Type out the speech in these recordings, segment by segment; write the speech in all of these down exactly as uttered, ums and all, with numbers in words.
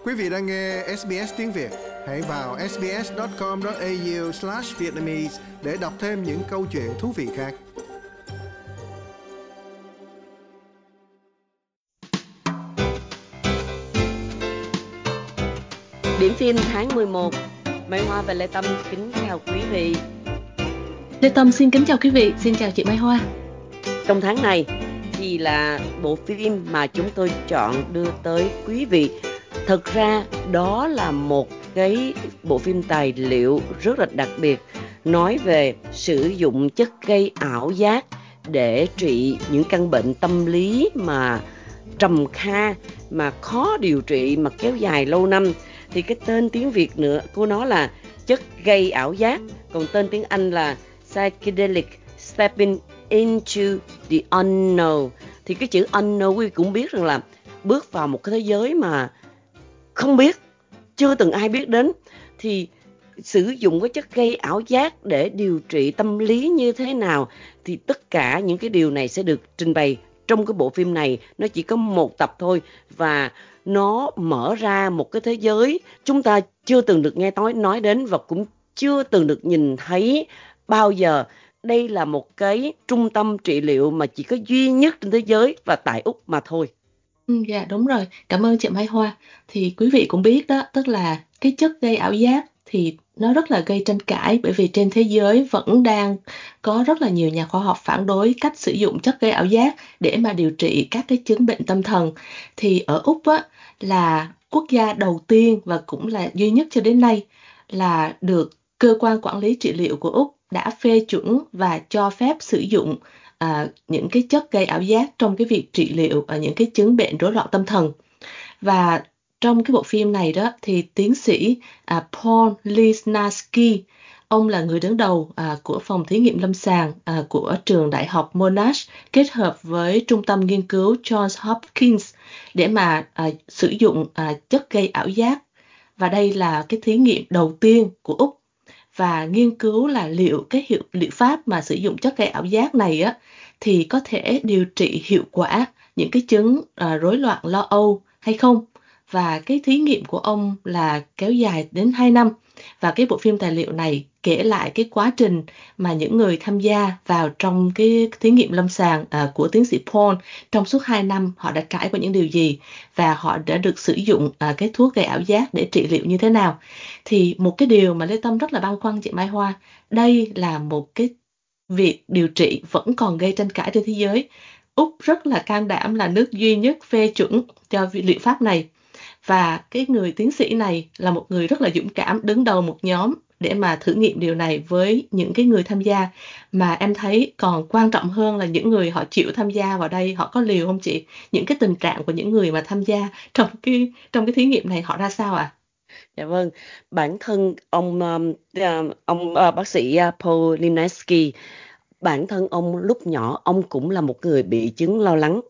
Quý vị đang nghe ét bê ét tiếng Việt. Hãy vào sbs chấm com chấm a u slash vietnamese để đọc thêm những câu chuyện thú vị khác. Điểm phim tháng mười một, Mai Hoa và Lê Tâm kính chào quý vị. Lê Tâm xin kính chào quý vị, xin chào chị Mai Hoa. Trong tháng này thì là bộ phim mà chúng tôi chọn đưa tới quý vị. Thực ra đó là một cái bộ phim tài liệu rất là đặc biệt, nói về sử dụng chất gây ảo giác để trị những căn bệnh tâm lý mà trầm kha, mà khó điều trị, mà kéo dài lâu năm. Thì cái tên tiếng Việt nữa của nó là chất gây ảo giác, còn tên tiếng Anh là Psychedelic Stepping into the Unknown. Thì cái chữ unknown quý vị cũng biết rằng là bước vào một cái thế giới mà không biết, chưa từng ai biết đến. Thì sử dụng cái chất gây ảo giác để điều trị tâm lý như thế nào, thì tất cả những cái điều này sẽ được trình bày trong cái bộ phim này. Nó chỉ có một tập thôi và nó mở ra một cái thế giới chúng ta chưa từng được nghe nói nói đến và cũng chưa từng được nhìn thấy bao giờ. Đây là một cái trung tâm trị liệu mà chỉ có duy nhất trên thế giới và tại Úc mà thôi. Ừ, dạ đúng rồi, cảm ơn chị Mai Hoa. Thì quý vị cũng biết đó, tức là cái chất gây ảo giác thì nó rất là gây tranh cãi, bởi vì trên thế giới vẫn đang có rất là nhiều nhà khoa học phản đối cách sử dụng chất gây ảo giác để mà điều trị các cái chứng bệnh tâm thần. Thì ở Úc á, là quốc gia đầu tiên và cũng là duy nhất cho đến nay là được cơ quan quản lý trị liệu của Úc đã phê chuẩn và cho phép sử dụng à, những cái chất gây ảo giác trong cái việc trị liệu ở những cái chứng bệnh rối loạn tâm thần. Và trong cái bộ phim này đó thì tiến sĩ à, Paul Lisnarsky, ông là người đứng đầu à, của phòng thí nghiệm lâm sàng à, của trường đại học Monash kết hợp với trung tâm nghiên cứu Johns Hopkins để mà à, sử dụng à, chất gây ảo giác. Và đây là cái thí nghiệm đầu tiên của Úc, và nghiên cứu là liệu cái hiệu liệu pháp mà sử dụng chất gây ảo giác này á thì có thể điều trị hiệu quả những cái chứng à, rối loạn lo âu hay không. Và cái thí nghiệm của ông là kéo dài đến hai năm. Và cái bộ phim tài liệu này kể lại cái quá trình mà những người tham gia vào trong cái thí nghiệm lâm sàng à, của tiến sĩ Paul trong suốt hai năm họ đã trải qua những điều gì và họ đã được sử dụng à, cái thuốc gây ảo giác để trị liệu như thế nào. Thì một cái điều mà Lê Tâm rất là băn khoăn chị Mai Hoa, đây là một cái việc điều trị vẫn còn gây tranh cãi trên thế giới. Úc rất là can đảm là nước duy nhất phê chuẩn cho liệu pháp này. Và cái người tiến sĩ này là một người rất là dũng cảm, đứng đầu một nhóm để mà thử nghiệm điều này với những cái người tham gia. Mà em thấy còn quan trọng hơn là những người họ chịu tham gia vào đây, họ có liều không chị? Những cái tình trạng của những người mà tham gia trong cái trong cái thí nghiệm này họ ra sao ạ? À? Dạ vâng, bản thân ông um, ông uh, bác sĩ uh, Paul Lisnarsky, bản thân ông lúc nhỏ ông cũng là một người bị chứng lo lắng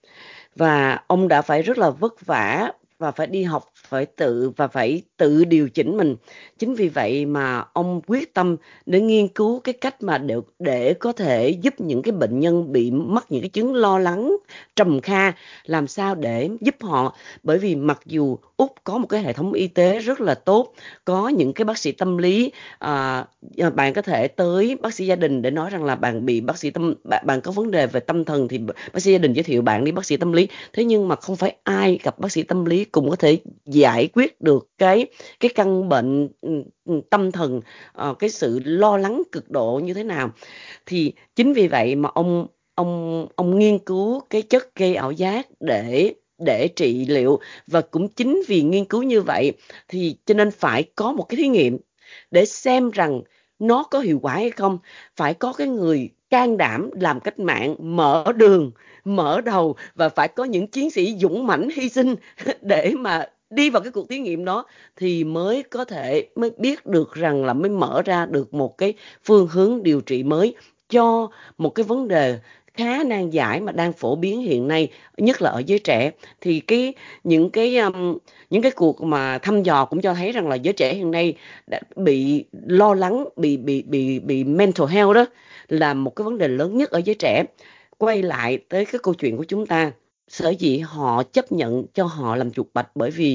và ông đã phải rất là vất vả và phải đi học, phải tự và phải tự điều chỉnh mình. Chính vì vậy mà ông quyết tâm để nghiên cứu cái cách mà để, để có thể giúp những cái bệnh nhân bị mắc những cái chứng lo lắng, trầm kha, làm sao để giúp họ. Bởi vì mặc dù Úc có một cái hệ thống y tế rất là tốt, có những cái bác sĩ tâm lý, à, bạn có thể tới bác sĩ gia đình để nói rằng là bạn bị bác sĩ tâm, bạn, bạn có vấn đề về tâm thần thì bác sĩ gia đình giới thiệu bạn đi bác sĩ tâm lý. Thế nhưng mà không phải ai gặp bác sĩ tâm lý cũng có thể giải quyết được cái cái căn bệnh tâm thần, uh, cái sự lo lắng cực độ như thế nào. Thì chính vì vậy mà ông ông ông nghiên cứu cái chất gây ảo giác để để trị liệu. Và cũng chính vì nghiên cứu như vậy thì cho nên phải có một cái thí nghiệm để xem rằng nó có hiệu quả hay không. Phải có cái người can đảm làm cách mạng, mở đường, mở đầu, và phải có những chiến sĩ dũng mãnh hy sinh để mà đi vào cái cuộc thí nghiệm đó thì mới có thể mới biết được rằng là mới mở ra được một cái phương hướng điều trị mới cho một cái vấn đề khá nan giải mà đang phổ biến hiện nay, nhất là ở giới trẻ. Thì cái những cái um, những cái cuộc mà thăm dò cũng cho thấy rằng là giới trẻ hiện nay đã bị lo lắng, bị bị bị bị mental health đó là một cái vấn đề lớn nhất ở giới trẻ. Quay lại tới cái câu chuyện của chúng ta, sở dĩ họ chấp nhận cho họ làm chuột bạch bởi vì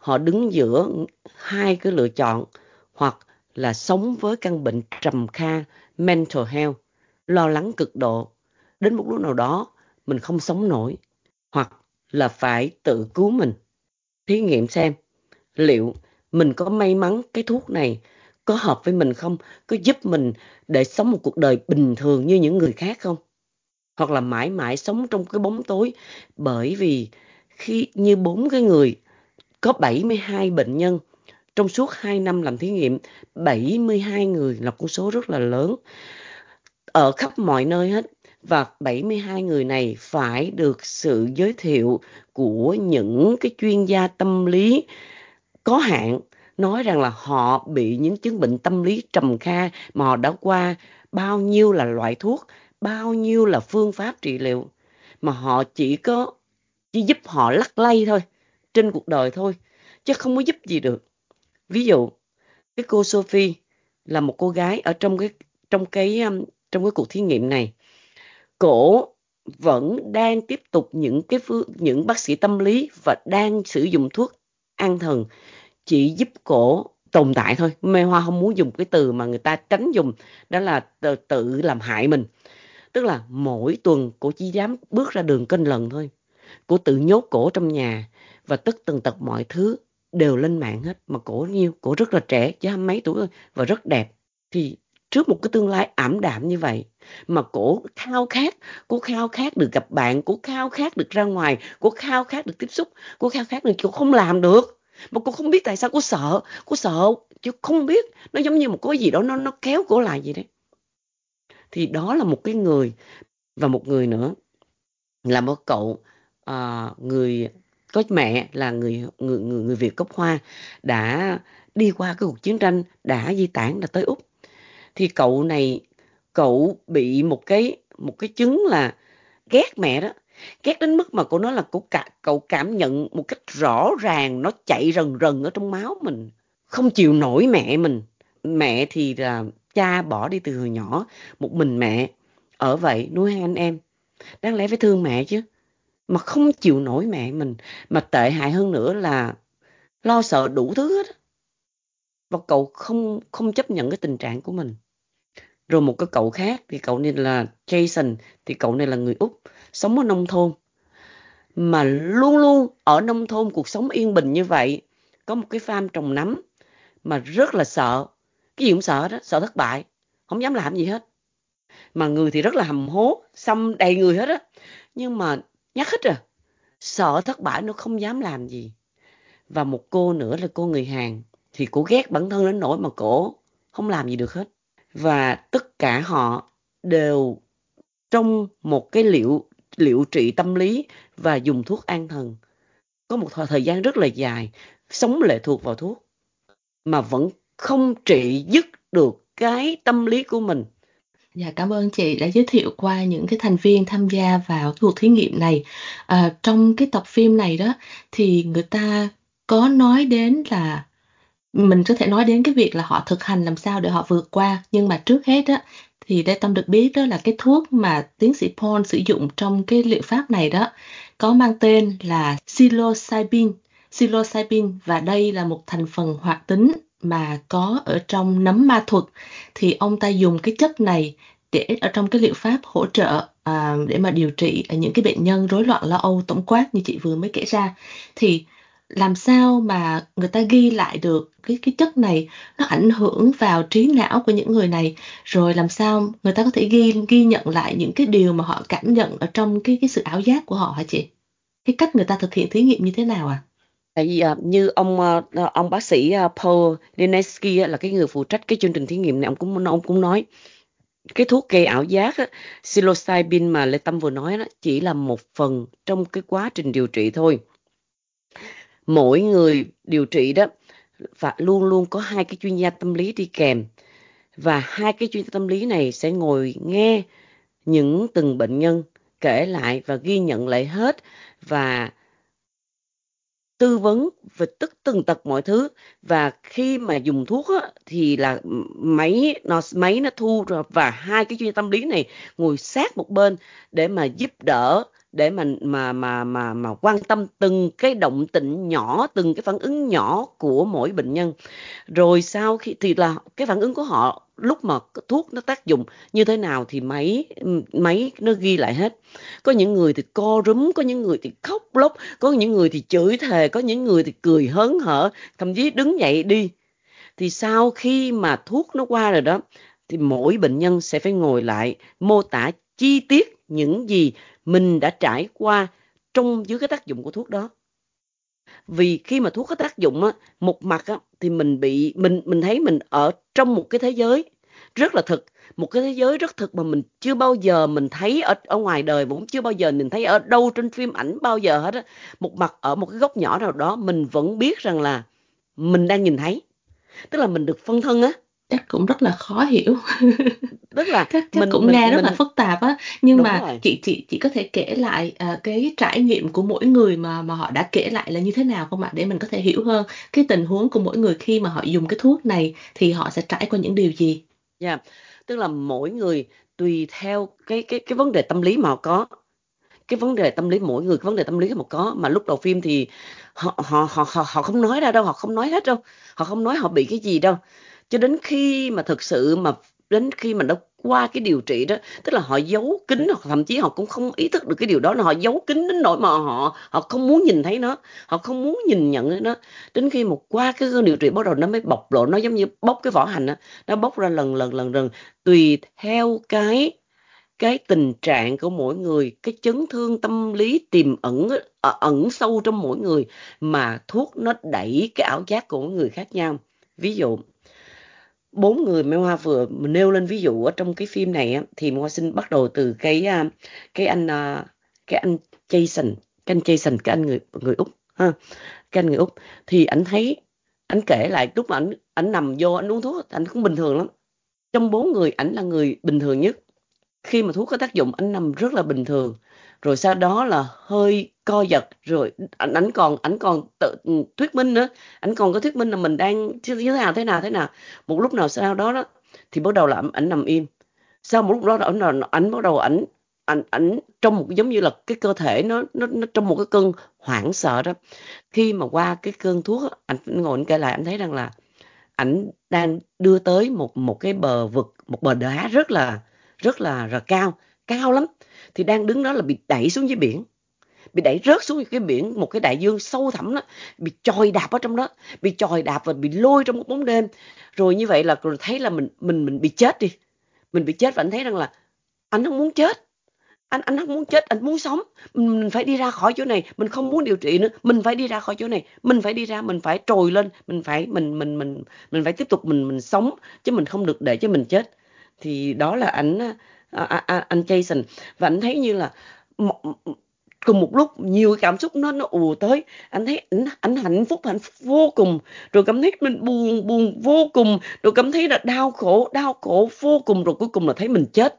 họ đứng giữa hai cái lựa chọn, hoặc là sống với căn bệnh trầm kha, mental health, lo lắng cực độ, đến một lúc nào đó mình không sống nổi, hoặc là phải tự cứu mình. Thí nghiệm xem liệu mình có may mắn cái thuốc này có hợp với mình không, có giúp mình để sống một cuộc đời bình thường như những người khác không, hoặc là mãi mãi sống trong cái bóng tối. Bởi vì khi như bốn cái người, có bảy mươi hai bệnh nhân trong suốt hai năm làm thí nghiệm, bảy mươi hai người là con số rất là lớn ở khắp mọi nơi hết. Và bảy mươi hai người này phải được sự giới thiệu của những cái chuyên gia tâm lý có hạn, nói rằng là họ bị những chứng bệnh tâm lý trầm kha mà họ đã qua bao nhiêu là loại thuốc, bao nhiêu là phương pháp trị liệu, mà họ chỉ có chỉ giúp họ lắc lay thôi trên cuộc đời thôi, chứ không có giúp gì được. Ví dụ cái cô Sophie là một cô gái ở trong cái trong cái um, trong cái cuộc thí nghiệm này, cổ vẫn đang tiếp tục những cái phương, những bác sĩ tâm lý và đang sử dụng thuốc an thần chỉ giúp cổ tồn tại thôi. Mai Hoa không muốn dùng cái từ mà người ta tránh dùng, đó là tự, tự làm hại mình. Tức là mỗi tuần cổ chỉ dám bước ra đường kênh lần thôi. Cổ tự nhốt cổ trong nhà và tất tần tật mọi thứ đều lên mạng hết. Mà cổ nhiêu, cổ rất là trẻ, chỉ hai mấy tuổi thôi và rất đẹp. Thì trước một cái tương lai ảm đạm như vậy mà cổ khao khát, cổ khao khát được gặp bạn, cổ khao khát được ra ngoài, cổ khao khát được tiếp xúc, cổ khao khát được, cổ không làm được. Mà cô không biết tại sao, cô sợ, cô sợ chứ không biết, nó giống như một cái gì đó nó nó kéo cổ lại vậy đấy. Thì đó là một cái người. Và một người nữa là một cậu à, người có mẹ là người người người người Việt gốc Hoa, đã đi qua cái cuộc chiến tranh, đã di tản, đã tới Úc. Thì cậu này, cậu bị một cái một cái chứng là ghét mẹ đó. Ghét đến mức mà cô nói là cô cả, cậu cảm nhận một cách rõ ràng, nó chạy rần rần ở trong máu mình, không chịu nổi mẹ mình. Mẹ thì là cha bỏ đi từ hồi nhỏ, một mình mẹ ở vậy nuôi hai anh em, đáng lẽ phải thương mẹ chứ, mà không chịu nổi mẹ mình. Mà tệ hại hơn nữa là lo sợ đủ thứ hết. Và cậu không không chấp nhận cái tình trạng của mình. Rồi một cái cậu khác thì cậu này là Jason, thì cậu này là người Úc, sống ở nông thôn, mà luôn luôn ở nông thôn cuộc sống yên bình như vậy, có một cái farm trồng nấm, mà rất là sợ, cái gì cũng sợ đó, sợ thất bại, không dám làm gì hết. Mà người thì rất là hầm hố, xăm đầy người hết á, nhưng mà nhát hết à, sợ thất bại nó không dám làm gì. Và một cô nữa là cô người Hàn, thì cô ghét bản thân đến nỗi mà cổ không làm gì được hết. Và tất cả họ đều trong một cái liệu liệu trị tâm lý và dùng thuốc an thần, có một thời, thời gian rất là dài, sống lệ thuộc vào thuốc mà vẫn không trị dứt được cái tâm lý của mình. Dạ, cảm ơn chị đã giới thiệu qua những cái thành viên tham gia vào cuộc thí nghiệm này. À, trong cái tập phim này đó thì người ta có nói đến là mình có thể nói đến cái việc là họ thực hành làm sao để họ vượt qua. Nhưng mà trước hết á thì để Tâm được biết đó là cái thuốc mà tiến sĩ Paul sử dụng trong cái liệu pháp này đó có mang tên là psilocybin. Psilocybin, và đây là một thành phần hoạt tính mà có ở trong nấm ma thuật. Thì ông ta dùng cái chất này để ở trong cái liệu pháp hỗ trợ à, để mà điều trị những cái bệnh nhân rối loạn lo âu tổng quát như chị vừa mới kể ra. Thì làm sao mà người ta ghi lại được cái cái chất này nó ảnh hưởng vào trí não của những người này, rồi làm sao người ta có thể ghi ghi nhận lại những cái điều mà họ cảm nhận ở trong cái cái sự ảo giác của họ hả chị? Cái cách người ta thực hiện thí nghiệm như thế nào à? Tại vì uh, như ông uh, ông bác sĩ uh, Paul Linesky uh, là cái người phụ trách cái chương trình thí nghiệm này, ông cũng ông cũng nói cái thuốc gây ảo giác uh, psilocybin mà Lê Tâm vừa nói đó chỉ là một phần trong cái quá trình điều trị thôi. Mỗi người điều trị đó và luôn luôn có hai cái chuyên gia tâm lý đi kèm, và hai cái chuyên gia tâm lý này sẽ ngồi nghe những từng bệnh nhân kể lại và ghi nhận lại hết và tư vấn về tất tần tật mọi thứ. Và khi mà dùng thuốc á, thì là máy nó máy nó thu rồi, và hai cái chuyên gia tâm lý này ngồi sát một bên để mà giúp đỡ để mà mà mà mà mà quan tâm từng cái động tĩnh nhỏ, từng cái phản ứng nhỏ của mỗi bệnh nhân. Rồi sau khi thì là cái phản ứng của họ lúc mà thuốc nó tác dụng như thế nào thì máy máy nó ghi lại hết. Có những người thì co rúm, có những người thì khóc lóc, có những người thì chửi thề, có những người thì cười hớn hở, thậm chí đứng dậy đi. Thì sau khi mà thuốc nó qua rồi đó, thì mỗi bệnh nhân sẽ phải ngồi lại mô tả chi tiết những gì mình đã trải qua trong dưới cái tác dụng của thuốc đó. Vì khi mà thuốc có tác dụng á, một mặt á, thì mình bị mình mình thấy mình ở trong một cái thế giới rất là thực, một cái thế giới rất thực mà mình chưa bao giờ mình thấy ở ở ngoài đời, cũng chưa bao giờ mình thấy ở đâu trên phim ảnh bao giờ hết á. Một mặt ở một cái góc nhỏ nào đó mình vẫn biết rằng là mình đang nhìn thấy, tức là mình được phân thân á. Chắc cũng rất là khó hiểu. Tức là Chắc chắc mình cũng mình nghe rất mình là phức tạp á, nhưng đúng mà rồi. chị chị chị có thể kể lại à, cái trải nghiệm của mỗi người mà mà họ đã kể lại là như thế nào không ạ, để mình có thể hiểu hơn cái tình huống của mỗi người khi mà họ dùng cái thuốc này thì họ sẽ trải qua những điều gì. Dạ, yeah. Tức là mỗi người tùy theo cái cái cái vấn đề tâm lý mà họ có. Cái vấn đề tâm lý mỗi người cái vấn đề tâm lý mà có, mà lúc đầu phim thì họ họ họ họ họ không nói ra đâu, họ không nói hết đâu. Họ không nói họ bị cái gì đâu. Cho đến khi mà thực sự mà đến khi mà nó qua cái điều trị đó, tức là họ giấu kín, hoặc thậm chí họ cũng không ý thức được cái điều đó, họ giấu kín đến nỗi mà họ họ không muốn nhìn thấy nó, họ không muốn nhìn nhận nó. Đến khi một qua cái cơn điều trị bắt đầu nó mới bộc lộ, nó giống như bóc cái vỏ hành á, nó bóc ra lần lần lần lần tùy theo cái cái tình trạng của mỗi người, cái chấn thương tâm lý tiềm ẩn ẩn sâu trong mỗi người mà thuốc nó đẩy cái ảo giác của mỗi người khác nhau. Ví dụ bốn người Mai Hoa vừa nêu lên ví dụ ở trong cái phim này á, thì Mai Hoa xin bắt đầu từ cái cái anh cái anh Jason, cái anh Jason, cái anh người người Úc ha, cái anh người Úc thì anh thấy, anh kể lại lúc mà anh anh nằm vô anh uống thuốc, anh cũng bình thường lắm. Trong bốn người ảnh là người bình thường nhất. Khi mà thuốc có tác dụng anh nằm rất là bình thường, rồi sau đó là hơi co giật, rồi ảnh ảnh còn ảnh còn tự thuyết minh nữa, ảnh còn có thuyết minh là mình đang như thế nào thế nào thế nào. Một lúc nào sau đó đó thì bắt đầu là ảnh nằm im. Sau một lúc đó ảnh ảnh bắt đầu ảnh ảnh ảnh trong một giống như là cái cơ thể nó nó, nó trong một cái cơn hoảng sợ đó. Khi mà qua cái cơn thuốc ảnh ngồi ảnh kể lại, anh thấy rằng là ảnh đang đưa tới một một cái bờ vực, một bờ đá rất là rất là là cao, cao lắm, thì đang đứng đó là bị đẩy xuống dưới biển, bị đẩy rớt xuống cái biển, một cái đại dương sâu thẳm đó, bị chòi đạp ở trong đó, bị chòi đạp và bị lôi trong một bóng đêm. Rồi như vậy là rồi thấy là mình mình mình bị chết đi, mình bị chết, và anh thấy rằng là anh không muốn chết, anh anh không muốn chết, anh muốn sống. Mình phải đi ra khỏi chỗ này, mình không muốn điều trị nữa, mình phải đi ra khỏi chỗ này, mình phải đi ra, mình phải trồi lên, mình phải mình mình mình mình phải tiếp tục mình mình sống, chứ mình không được để cho mình chết. Thì đó là anh à, à, anh Jason, và anh thấy như là một, cùng một lúc nhiều cảm xúc nó nó ùa tới. Anh thấy anh, anh hạnh phúc hạnh phúc vô cùng, rồi cảm thấy mình buồn buồn vô cùng, rồi cảm thấy là đau khổ đau khổ vô cùng, rồi cuối cùng là thấy mình chết.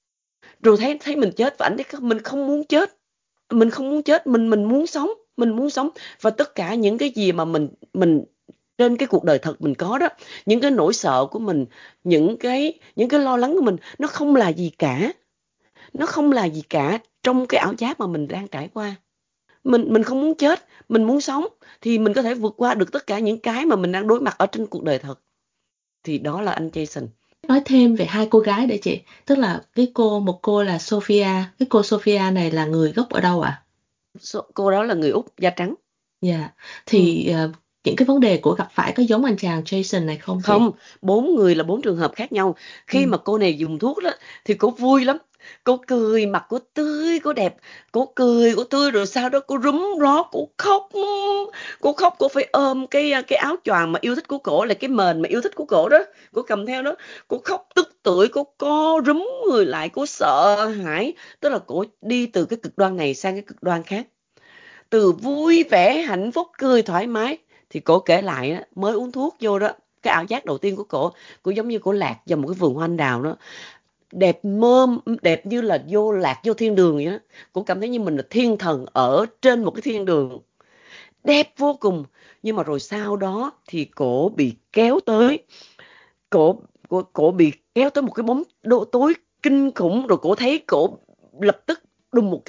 Rồi thấy thấy mình chết, và anh thấy mình không muốn chết, mình không muốn chết, mình mình muốn sống, mình muốn sống. Và tất cả những cái gì mà mình mình trên cái cuộc đời thật mình có đó, những cái nỗi sợ của mình, những cái những cái lo lắng của mình, nó không là gì cả, nó không là gì cả trong cái ảo giác mà mình đang trải qua. Mình mình không muốn chết, mình muốn sống, thì mình có thể vượt qua được tất cả những cái mà mình đang đối mặt ở trên cuộc đời thật. Thì đó là anh Jason. Nói thêm về hai cô gái để chị, tức là cái cô một cô là Sophia, cái cô Sophia này là người gốc ở đâu ạ? À? Cô đó là người Úc da trắng. Dạ, yeah. Thì ừ. uh, những cái vấn đề của gặp phải có giống anh chàng Jason này không chị? Không, bốn người là bốn trường hợp khác nhau. Khi ừ. mà cô này dùng thuốc đó thì cô vui lắm, cô cười, mặt cô tươi, cô đẹp, cô cười, cô tươi, rồi sau đó cô rúm ró, cô khóc, cô khóc, cô phải ôm cái cái áo choàng mà yêu thích của cổ, là cái mền mà yêu thích của cổ đó, cô cầm theo đó, cô khóc tức tưởi, cô co rúm người lại, cô sợ hãi, tức là cô đi từ cái cực đoan này sang cái cực đoan khác, từ vui vẻ hạnh phúc cười thoải mái. Thì cổ kể lại đó, mới uống thuốc vô đó, cái ảo giác đầu tiên của cổ, cổ giống như cổ lạc vào một cái vườn hoa anh đào đó, đẹp mơm, đẹp như là vô lạc vô thiên đường vậy đó. Cổ cảm thấy như mình là thiên thần ở trên một cái thiên đường, đẹp vô cùng. Nhưng mà rồi sau đó thì cổ bị kéo tới, cổ cổ, cổ bị kéo tới một cái bóng đổ tối kinh khủng, rồi cổ thấy cổ lập tức đùng một cái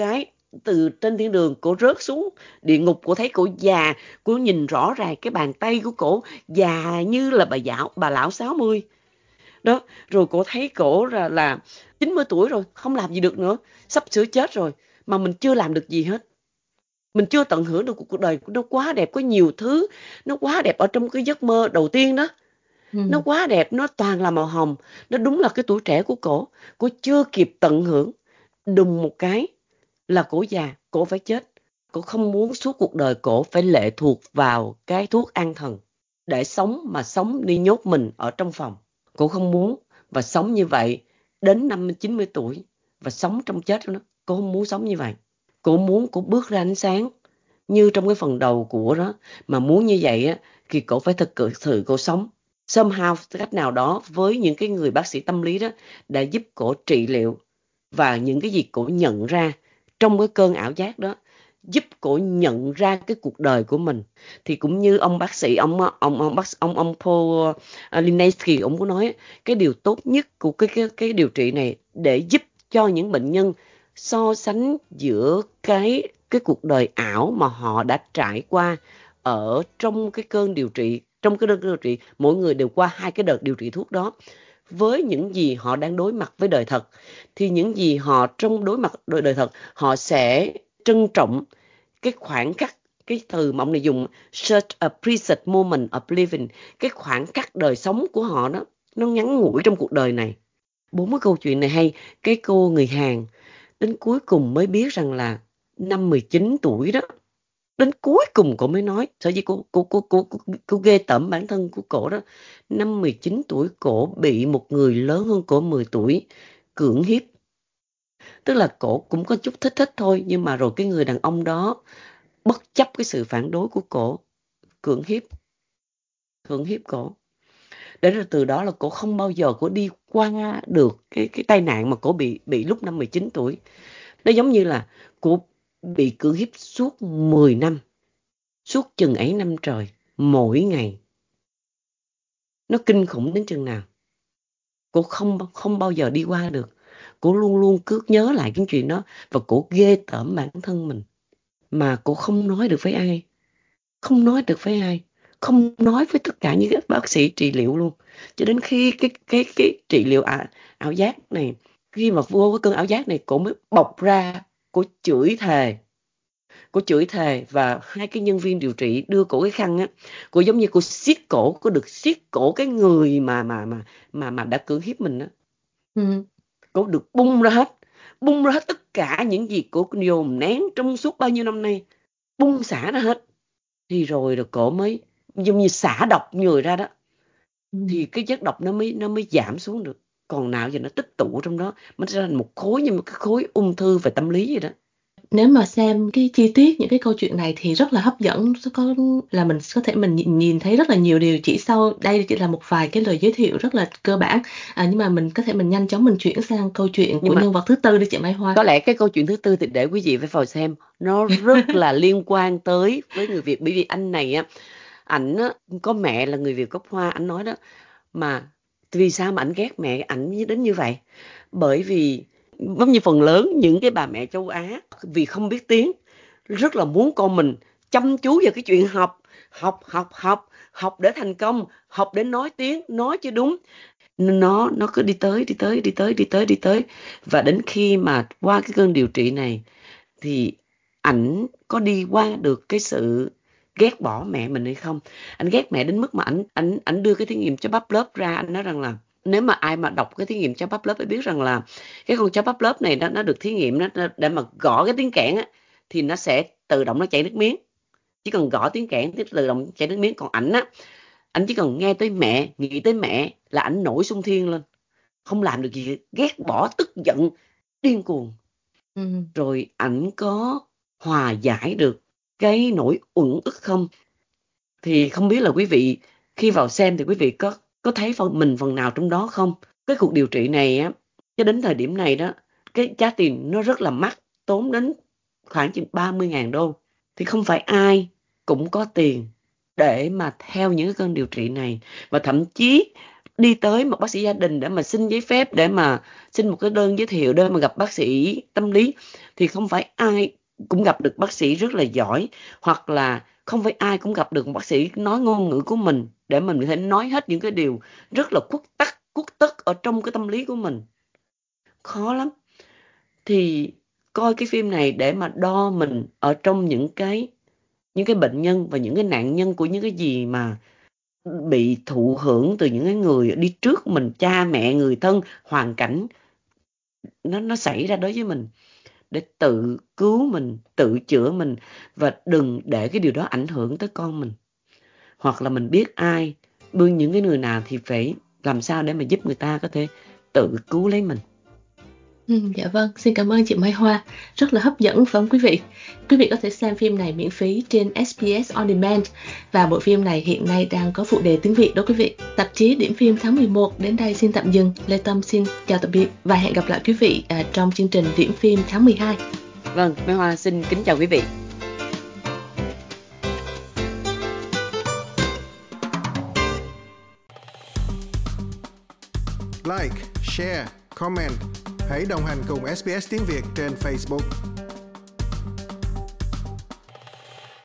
từ trên thiên đường, cổ rớt xuống địa ngục, cổ thấy cổ già, cổ nhìn rõ ràng cái bàn tay của cổ già như là bà dạo bà lão sáu mươi đó. Rồi cổ thấy cổ là, là chín mươi tuổi rồi, không làm gì được nữa, sắp sửa chết rồi, mà mình chưa làm được gì hết. Mình chưa tận hưởng được cuộc đời, nó quá đẹp, có nhiều thứ, nó quá đẹp ở trong cái giấc mơ đầu tiên đó. Ừ. Nó quá đẹp, nó toàn là màu hồng, nó đúng là cái tuổi trẻ của cổ, cổ chưa kịp tận hưởng, đùng một cái là cổ già, cổ phải chết. Cổ không muốn suốt cuộc đời cổ phải lệ thuộc vào cái thuốc an thần để sống, mà sống đi nhốt mình ở trong phòng. Cổ không muốn, và sống như vậy đến năm mươi chín mươi tuổi và sống trong chết đó. Cổ không muốn sống như vậy. Cổ muốn cổ bước ra ánh sáng như trong cái phần đầu của đó. Mà muốn như vậy á, thì cổ phải thực sự cổ sống. Somehow, cách nào đó với những cái người bác sĩ tâm lý đó đã giúp cổ trị liệu. Và những cái gì cổ nhận ra trong cái cơn ảo giác đó giúp cổ nhận ra cái cuộc đời của mình. Thì cũng như ông bác sĩ, ông ông ông bác ông ông Paul Lininsky, ông có nói cái điều tốt nhất của cái cái cái điều trị này để giúp cho những bệnh nhân so sánh giữa cái cái cuộc đời ảo mà họ đã trải qua ở trong cái cơn điều trị, trong cái đơn điều trị, mỗi người đều qua hai cái đợt điều trị thuốc đó, với những gì họ đang đối mặt với đời thật. Thì những gì họ trong đối mặt đời, đời thật, họ sẽ trân trọng cái khoảng khắc, cái từ mà ông này dùng, such a precious moment of living, cái khoảng khắc đời sống của họ đó, nó ngắn ngủi trong cuộc đời này. Bốn cái câu chuyện này hay. Cái cô người Hàn đến cuối cùng mới biết rằng là năm mười chín tuổi đó, đến cuối cùng cô mới nói, sở dĩ cô, cô, cô, cô, cô, cô ghê tởm bản thân của cổ đó, năm mười chín tuổi cổ bị một người lớn hơn cổ mười tuổi cưỡng hiếp. Tức là cổ cũng có chút thích thích thôi, nhưng mà rồi cái người đàn ông đó bất chấp cái sự phản đối của cổ, cưỡng hiếp, cưỡng hiếp cổ. Để rồi từ đó là cổ không bao giờ cổ đi qua được cái, cái tai nạn mà cổ bị, bị lúc năm mười chín tuổi. Nó giống như là cổ bị cưỡng hiếp suốt mười năm, suốt chừng ấy năm trời, mỗi ngày. Nó kinh khủng đến chừng nào. Cổ không, không bao giờ đi qua được. Cổ luôn luôn cứ nhớ lại cái chuyện đó, và cổ ghê tởm bản thân mình. Mà cổ không nói được với ai. Không nói được với ai. Không nói với tất cả những bác sĩ trị liệu luôn. Cho đến khi cái, cái, cái trị liệu ảo, ảo giác này, khi mà vô cái cơn ảo giác này, cổ mới bộc ra, cổ chửi thề. Cô chửi thề, và hai cái nhân viên điều trị đưa cổ cái khăn á, cô giống như cô siết cổ, cô được siết cổ cái người mà mà mà mà mà đã cưỡng hiếp mình á. Ừ. Cô được bung ra hết, bung ra hết tất cả những gì cô dồn nén trong suốt bao nhiêu năm nay, bung xả ra hết. Thì rồi rồi cổ mới giống như xả độc người ra đó. Ừ. Thì cái chất độc nó mới nó mới giảm xuống được. Còn nào giờ nó tích tụ trong đó, nó ra thành một khối như một cái khối ung thư về tâm lý vậy đó. Nếu mà xem cái chi tiết những cái câu chuyện này thì rất là hấp dẫn, có là mình có thể mình nhìn, nhìn thấy rất là nhiều điều. Chỉ sau đây chỉ là một vài cái lời giới thiệu rất là cơ bản, à, nhưng mà mình có thể mình nhanh chóng mình chuyển sang câu chuyện nhưng của mà, nhân vật thứ tư đi chị Mai Hoa. Có lẽ cái câu chuyện thứ tư thì để quý vị phải vào xem, nó rất là liên quan tới với người Việt, bởi vì anh này á, ảnh có mẹ là người Việt gốc Hoa. Anh nói đó, mà vì sao mà ảnh ghét mẹ ảnh đến như vậy? Bởi vì giống như phần lớn những cái bà mẹ châu Á, vì không biết tiếng, rất là muốn con mình chăm chú vào cái chuyện học, học, học, học, học để thành công, học để nói tiếng, nói cho đúng. Nó, nó cứ đi tới, đi tới, đi tới, đi tới, đi tới. Và đến khi mà qua cái cơn điều trị này, thì ảnh có đi qua được cái sự ghét bỏ mẹ mình hay không? Anh ghét mẹ đến mức mà ảnh, ảnh, ảnh đưa cái thí nghiệm chó bắp lớp ra. Anh nói rằng là nếu mà ai mà đọc cái thí nghiệm chó bắp lớp phải biết rằng là cái con chó bắp lớp này nó, nó được thí nghiệm nó, để mà gõ cái tiếng kẽn á, thì nó sẽ tự động nó chảy nước miếng. Chỉ cần gõ tiếng kẽn thì tự động chảy nước miếng. Còn ảnh á, anh chỉ cần nghe tới mẹ, nghĩ tới mẹ là ảnh nổi xung thiên lên, không làm được gì, ghét bỏ, tức giận, điên cuồng. Ừ. Rồi ảnh có hòa giải được cái nỗi uẩn ức không? Thì không biết là quý vị khi vào xem thì quý vị có có thấy phần mình phần nào trong đó không? Cái cuộc điều trị này á, cho đến thời điểm này đó, cái giá tiền nó rất là mắc, tốn đến khoảng chừng ba mươi ngàn đô. Thì không phải ai cũng có tiền để mà theo những cái cơn điều trị này, và thậm chí đi tới một bác sĩ gia đình để mà xin giấy phép, để mà xin một cái đơn giới thiệu để mà gặp bác sĩ tâm lý, thì không phải ai cũng gặp được bác sĩ rất là giỏi, hoặc là không phải ai cũng gặp được một bác sĩ nói ngôn ngữ của mình để mình có thể nói hết những cái điều rất là khuất tất, khuất tất ở trong cái tâm lý của mình. Khó lắm. Thì coi cái phim này để mà đo mình ở trong những cái những cái bệnh nhân và những cái nạn nhân của những cái gì mà bị thụ hưởng từ những cái người đi trước mình, cha mẹ, người thân, hoàn cảnh nó nó xảy ra đối với mình, để tự cứu mình, tự chữa mình, và đừng để cái điều đó ảnh hưởng tới con mình. Hoặc là mình biết ai, biết những cái người nào thì phải làm sao để mà giúp người ta có thể tự cứu lấy mình. Ừ, dạ vâng, xin cảm ơn chị Mai Hoa, rất là hấp dẫn phải không quý vị? Quý vị có thể xem phim này miễn phí trên ét bê ét On Demand, và bộ phim này hiện nay đang có phụ đề tiếng Việt đó quý vị. Tạp chí Điểm phim tháng mười một đến đây xin tạm dừng. Lê Tâm xin chào tạm biệt và hẹn gặp lại quý vị à, trong chương trình Điểm phim tháng mười hai. Vâng, Mai Hoa xin kính chào quý vị. Like, share, comment. Hãy đồng hành cùng ét bê ét Tiếng Việt trên Facebook.